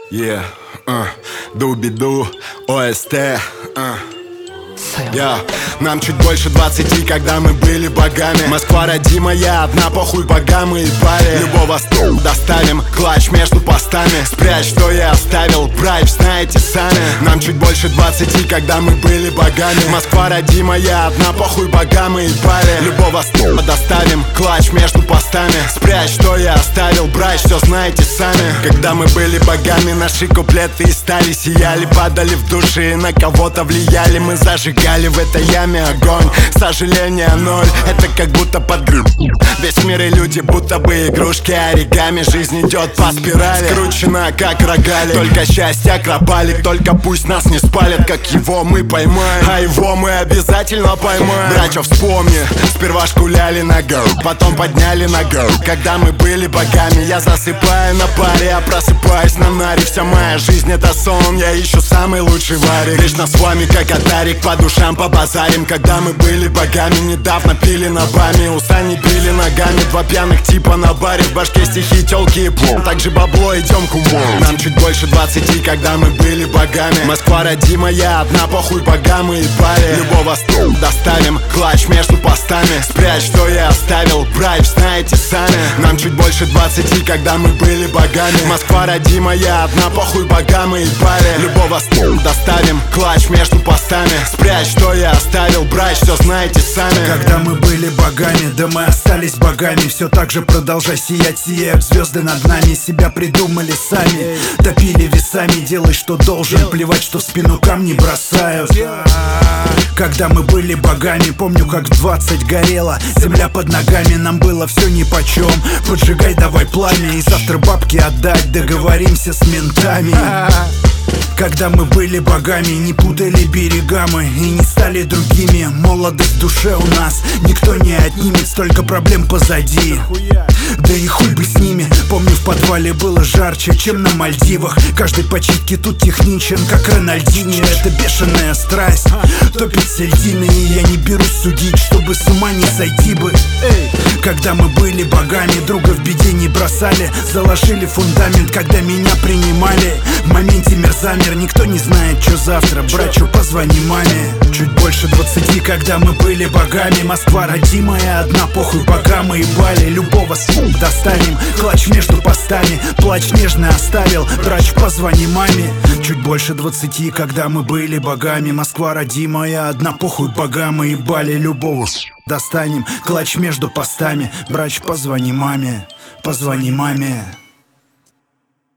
Yeah, Дуби-ду, ОСТ, Нам чуть больше 20, когда мы были богами. Москва родимая, одна, похуй богам и паре. Любого доставим, клатч между постами. Спрячь, что я оставил, прайв, знаете сами. Нам чуть больше 20, когда мы были богами. Москва родимая, одна, похуй богам и паре. Любого доставим, клатч между постами. Спрячь, что я оставил, брать, все знаете сами. Когда мы были богами, наши куплеты и стали сияли, падали в души и на кого-то влияли. Мы зажигали в этой яме огонь. Сожаление ноль, это как будто подгреб. Весь мир и люди будто бы игрушки оригами. Жизнь идет по спирали, скручена как рогалик. Только счастье акробалик, только пусть нас не спалят, как его мы поймаем, а его мы обязательно поймаем. Братья, вспомни, сперва шкуляли на гол, потом подняли на гол. Когда мы были богами, я засыпаю на паре, а просыпаюсь на наре. Вся моя жизнь это сон, я ищу самый лучший варик. Лично с вами как атарик, по душам побазарим. Когда мы были богами, недавно пили на баме. Уста не били ногами, два пьяных типа на баре. В башке стихи, тёлки и плом, также бабло, идем к уму. Нам чуть больше 20, когда мы были богами. Москва родимая, одна, похуй богам и паре. Любого доставим, клатч между постами. Спрячь, что я оставил, прайв, знаете сами. Нам чуть больше 20, когда мы были богами. Москва родимая, одна, похуй богам и паре. Любого доставим, клатч между постами. Спрячь, что я оставил, брать, все знаете сами. Когда мы были богами, да мы остались богами. Все так же продолжай сиять, сияют звезды над нами. Себя придумали сами, топили весами. Делай, что должен, плевать, что в спину камни бросают. Когда мы были богами, помню, как в 20 горело. Земля под ногами, нам было все нипочем. Поджигай давай пламя и завтра бабки отдать. Договоримся с ментами. Когда мы были богами, не путали берега мы и не стали другими. Молодость в душе у нас никто не отнимет, столько проблем позади. Да и хуй бы с ними. Помню, в подвале было жарче, чем на Мальдивах. Каждый по читке тут техничен, как Рональдини. Это бешеная страсть, топит сельдины. И я не берусь судить, чтобы с ума не сойти бы. Когда мы были богами, друга в беде не бросали. Заложили фундамент, когда меня принимали. В моменте замер, никто не знает, что завтра. Братью, позвони маме. Чуть больше 20, когда мы были богами. Москва родимая, одна, похуй богам и бали. Любого достанем, клатч между постами. Плач нежно оставил, брач, позвони маме. Чуть больше 20, когда мы были богами. Москва родимая, одна, похуй богам и бали. Любого достанем, клатч между постами. Брач, позвони маме, позвони маме.